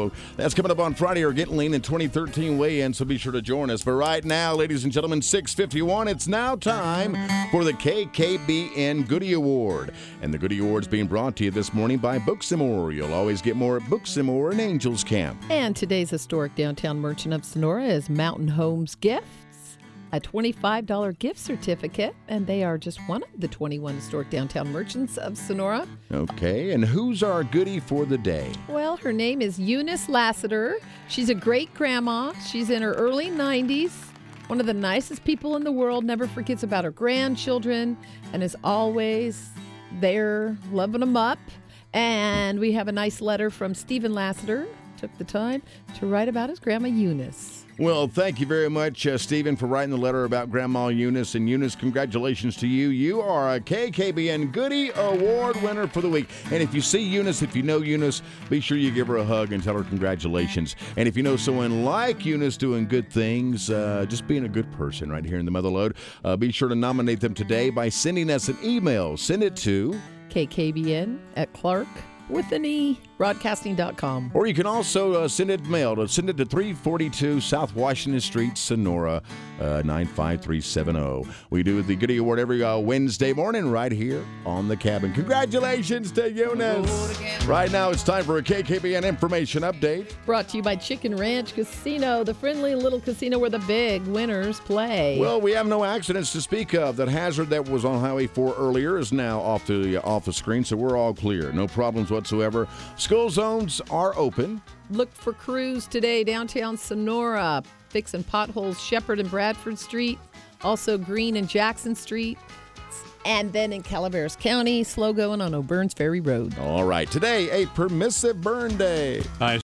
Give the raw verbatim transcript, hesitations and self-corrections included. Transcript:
So that's coming up on Friday, our Getting Lean in twenty thirteen weigh-in, so be sure to join us. But right now, ladies and gentlemen, six fifty-one, it's now time for the K K B N Goody Award. And the Goody Award's being brought to you this morning by Books and More. You'll always get more at Books and More and Angels Camp. And today's historic downtown merchant of Sonora is Mountain Homes Gifts, a twenty-five dollars gift certificate, and they are just one of the twenty-one historic downtown merchants of Sonora. Okay, and who's our goodie for the day? Well, her name is Eunice Lassiter. She's a great grandma. She's in her early nineties. One of the nicest people in the world, never forgets about her grandchildren, and is always there loving them up. And we have a nice letter from Stephen Lassiter. Took the time to write about his grandma Eunice. Well, thank you very much, uh, Stephen, for writing the letter about Grandma Eunice. And Eunice, congratulations to you. You are a K K B N Goody Award winner for the week. And if you see Eunice, if you know Eunice, be sure you give her a hug and tell her congratulations. And if you know someone like Eunice doing good things, uh, just being a good person right here in the Motherlode, uh, be sure to nominate them today by sending us an email. Send it to K K B N at Clark with an E, broadcasting dot com. Or you can also uh, send it mail. To send it to three forty-two South Washington Street, Sonora, uh, nine five three seven zero. We do the Goody Award every uh, Wednesday morning right here on The Cabin. Congratulations to Eunice. Right now it's time for a K K B N information update. Brought to you by Chicken Ranch Casino, the friendly little casino where the big winners play. Well, we have no accidents to speak of. That hazard that was on Highway four earlier is now off the, uh, off the screen, so we're all clear. No problems whatsoever. School zones are open. Look for crews today downtown Sonora, fixing potholes Shepherd and Bradford Street, also Green and Jackson Street, and then in Calaveras County, slow going on O'Byrne's Ferry Road. All right, today, a permissive burn day. I